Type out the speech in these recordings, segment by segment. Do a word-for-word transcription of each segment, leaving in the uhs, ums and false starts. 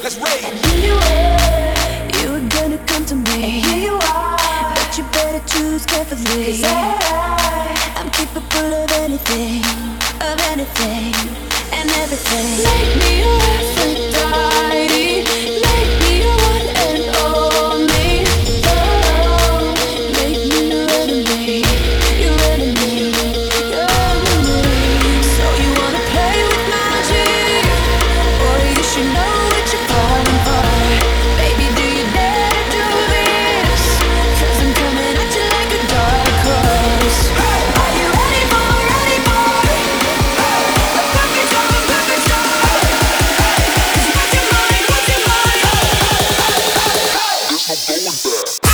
let's rage. And here you were, you were gonna come to me. And here you are, but you better choose carefully. 'Cause I, I'm capable of anything, of anything and everything. Make me your Aphrodite, make me your one and only. Oh, make me your enemy, your enemy, your enemy. So you wanna play with magic? Boy, you should know what you're falling for. Baby, do you dare to do this? 'Cause I'm coming at you like a dark horse. Are you ready for, ready for the perfect storm, perfect storm? 'Cause what's your mind, what's your mind? There's no going back.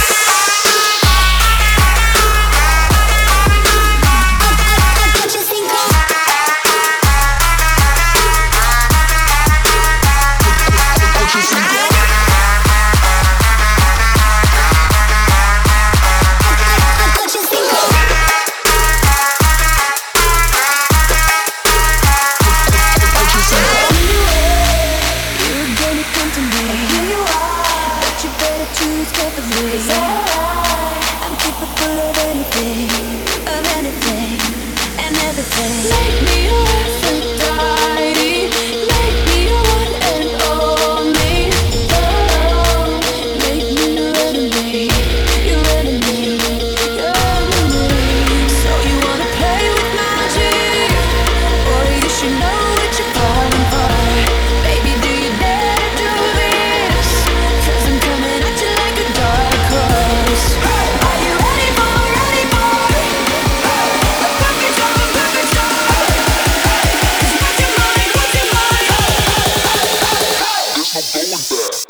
I'm capable of anything, of anything and everything. Make me your Aphrodite, make me your one and only. Oh, make me your enemy, your enemy, your enemy. So you wanna play with magic? Boy, you should know what you're falling for. Baby, do you dare to do this? 'Cause I'm coming at you like a dark horse. Are you ready for, ready for the perfect storm, perfect storm? 'Cause what's your mind, what's your mind? There's no going back.